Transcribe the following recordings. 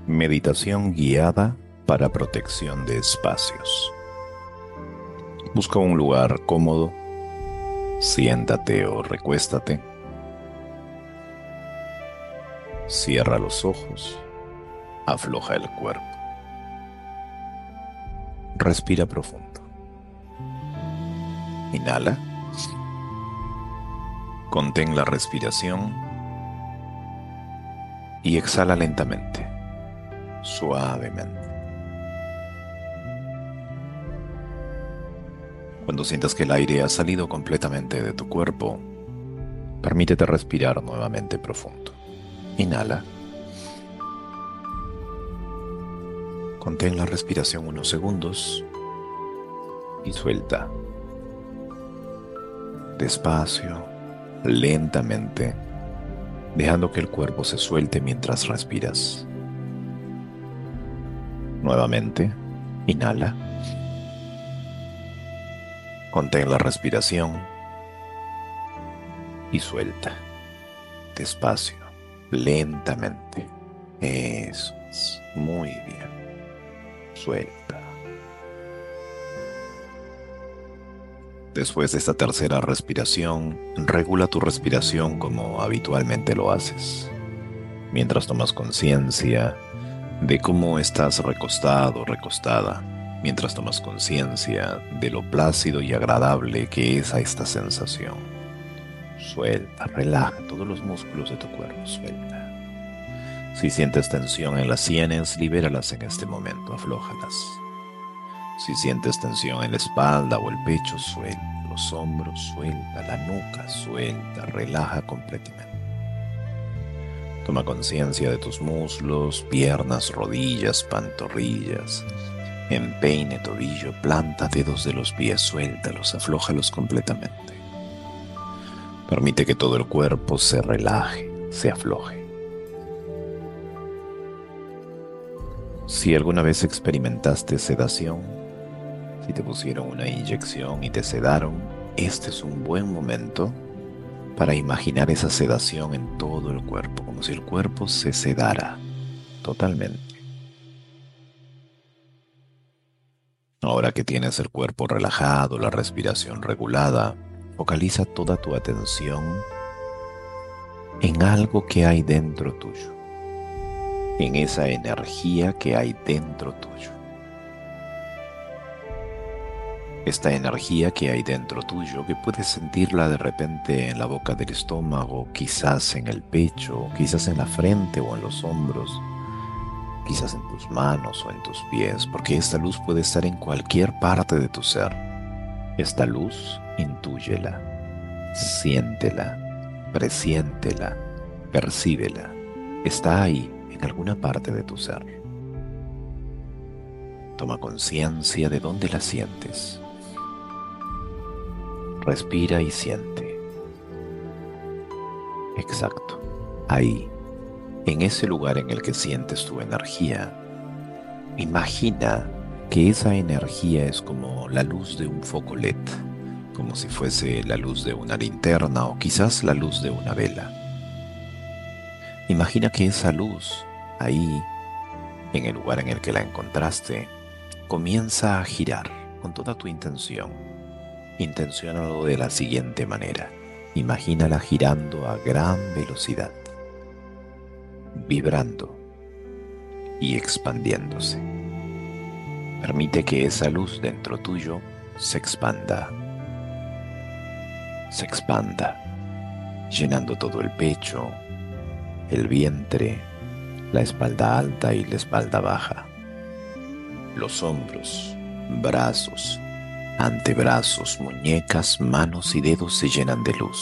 Meditación guiada para protección de espacios. Busca un lugar cómodo, siéntate o recuéstate. Cierra los ojos, afloja el cuerpo. Respira profundo. Inhala. Contén la respiración y exhala lentamente, suavemente. Cuando sientas que el aire ha salido completamente de tu cuerpo, permítete respirar nuevamente profundo. Inhala. Contén la respiración unos segundos y suelta. Despacio, lentamente, dejando que el cuerpo se suelte mientras respiras. Nuevamente, inhala. Contén la respiración y suelta. Despacio, lentamente. Eso es. Muy bien. Suelta. Después de esta tercera respiración, regula tu respiración como habitualmente lo haces, mientras tomas conciencia de cómo estás recostado o recostada, mientras tomas conciencia de lo plácido y agradable que es a esta sensación. Suelta, relaja todos los músculos de tu cuerpo, suelta. Si sientes tensión en las sienes, libéralas en este momento, aflójalas. Si sientes tensión en la espalda o el pecho, suelta. Los hombros, suelta. La nuca, suelta. Relaja completamente. Toma conciencia de tus muslos, piernas, rodillas, pantorrillas. Empeine, tobillo, planta, dedos de los pies, suéltalos, aflójalos completamente. Permite que todo el cuerpo se relaje, se afloje. Si alguna vez experimentaste sedación, si te pusieron una inyección y te sedaron, este es un buen momento para imaginar esa sedación en todo el cuerpo, como si el cuerpo se sedara totalmente. Ahora que tienes el cuerpo relajado, la respiración regulada, focaliza toda tu atención en algo que hay dentro tuyo, en esa energía que hay dentro tuyo. Esta energía que hay dentro tuyo, que puedes sentirla de repente en la boca del estómago, quizás en el pecho, quizás en la frente o en los hombros, quizás en tus manos o en tus pies, porque esta luz puede estar en cualquier parte de tu ser. Esta luz, intúyela, siéntela, presiéntela, percíbela. Está ahí, en alguna parte de tu ser. Toma conciencia de dónde la sientes. Respira y siente. Exacto. Ahí, en ese lugar en el que sientes tu energía, imagina que esa energía es como la luz de un foco LED, como si fuese la luz de una linterna o quizás la luz de una vela. Imagina que esa luz, ahí, en el lugar en el que la encontraste, comienza a girar con toda tu intención. Intenciónalo de la siguiente manera. Imagínala girando a gran velocidad, vibrando y expandiéndose. Permite que esa luz dentro tuyo se expanda, llenando todo el pecho, el vientre, la espalda alta y la espalda baja, los hombros, brazos, antebrazos, muñecas, manos y dedos se llenan de luz.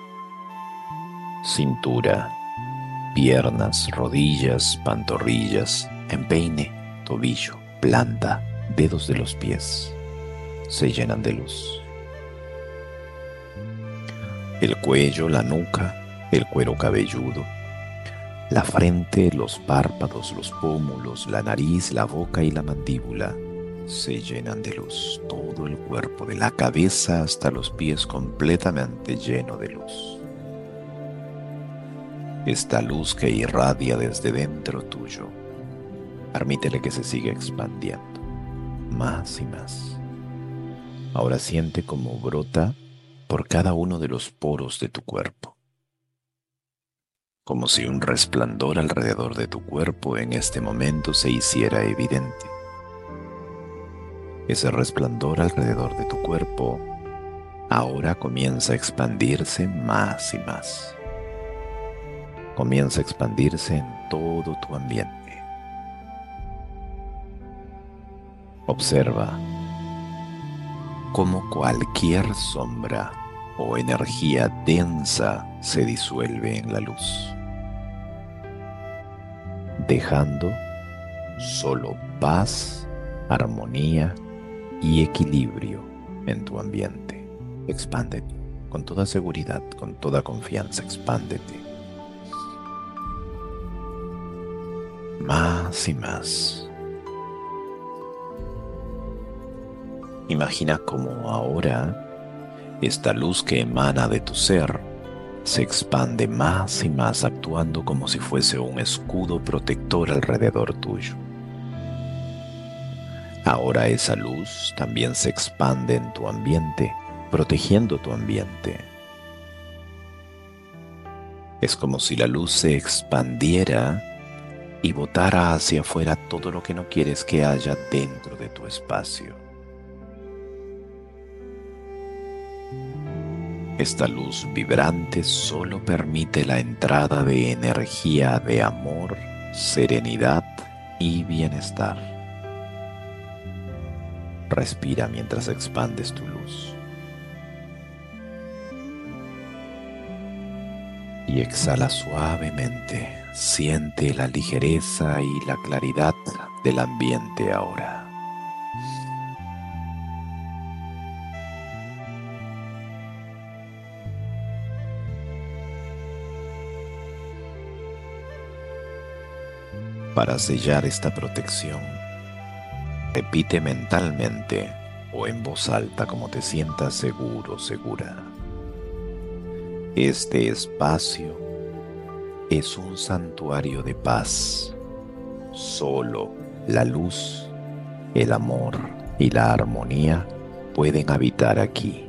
Cintura, piernas, rodillas, pantorrillas, empeine, tobillo, planta, dedos de los pies se llenan de luz. El cuello, la nuca, el cuero cabelludo, la frente, los párpados, los pómulos, la nariz, la boca y la mandíbula se llenan de luz. Todo el cuerpo, de la cabeza hasta los pies, completamente lleno de luz. Esta luz que irradia desde dentro tuyo Permítele que se siga expandiendo, más y más. Ahora siente cómo brota por cada uno de los poros de tu cuerpo, como si un resplandor alrededor de tu cuerpo en este momento se hiciera evidente. Ese resplandor alrededor de tu cuerpo ahora comienza a expandirse más y más. Comienza a expandirse en todo tu ambiente. Observa cómo cualquier sombra o energía densa se disuelve en la luz, dejando solo paz, armonía y equilibrio en tu ambiente. Expándete con toda seguridad, con toda confianza, expándete. Más y más. Imagina cómo ahora esta luz que emana de tu ser se expande más y más, actuando como si fuese un escudo protector alrededor tuyo. Ahora esa luz también se expande en tu ambiente, protegiendo tu ambiente. Es como si la luz se expandiera y botara hacia afuera todo lo que no quieres que haya dentro de tu espacio. Esta luz vibrante solo permite la entrada de energía de amor, serenidad y bienestar. Respira mientras expandes tu luz. Y exhala suavemente. Siente la ligereza y la claridad del ambiente ahora. Para sellar esta protección, repite mentalmente o en voz alta como te sientas seguro o segura. Este espacio es un santuario de paz. Solo la luz, el amor y la armonía pueden habitar aquí.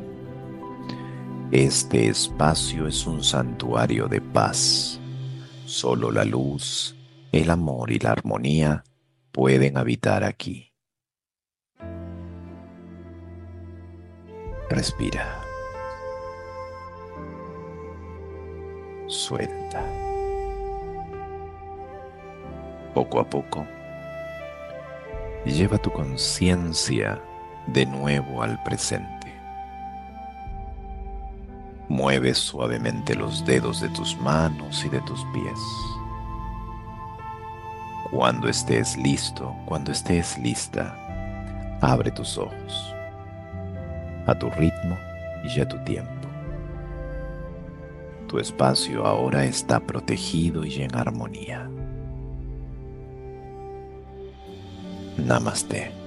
Este espacio es un santuario de paz. Solo la luz, el amor y la armonía pueden habitar aquí. Respira. Suelta. Poco a poco, lleva tu conciencia de nuevo al presente. Mueve suavemente los dedos de tus manos y de tus pies. Cuando estés listo, cuando estés lista, abre tus ojos, a tu ritmo y a tu tiempo. Tu espacio ahora está protegido y en armonía. Namaste.